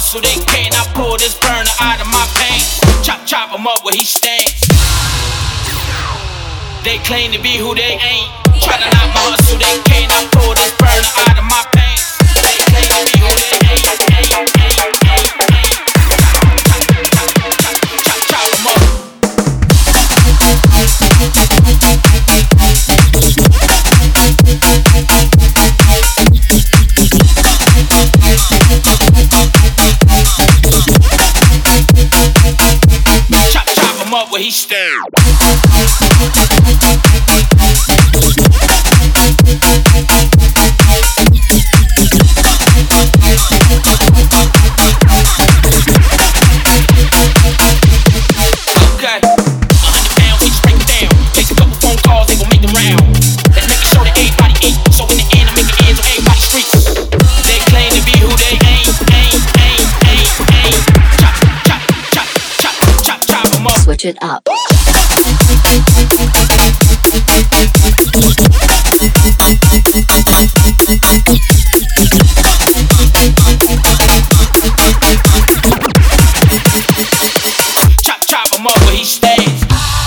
hustle, they cannot pull this burner out of my pants. Chop him up where he stands. They claim to be who they ain't. Try to knock my hustle, they cannot pull this burner out of my pants. They claim to be who they ain't. Chop him up. Chop him up where he stands. Switch it up. Chop him up where he stands.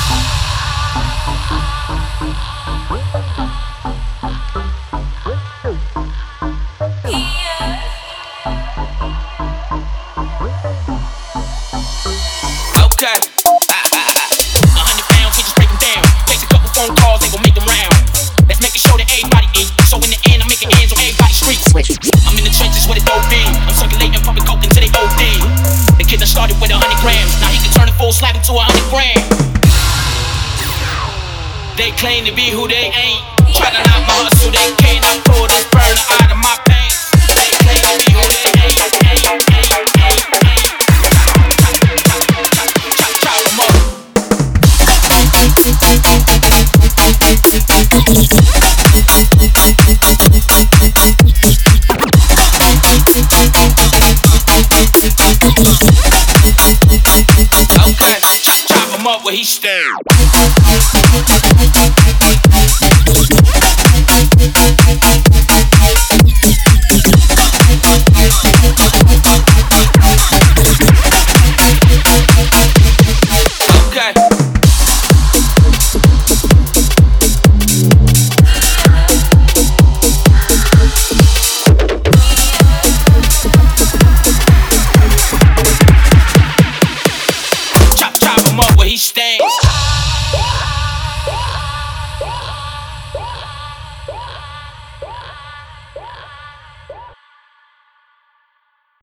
Okay. 100 pounds, we just break them down. Takes a couple phone calls, they gon' make them round. Let's make sure that everybody eat. So in the end, I'm making ends on everybody's streets. I'm in the trenches with a dope beam. I'm circulating, pumping coke until they OD. The kid done started with 100 grams. Now he can turn a full slab into 100 grand. They claim to be who they ain't. Try to knock my hustle, they cannot pull this burner out of my pants. They claim to be who they ain't. Chop 'em up. Okay, chop him up where he stands.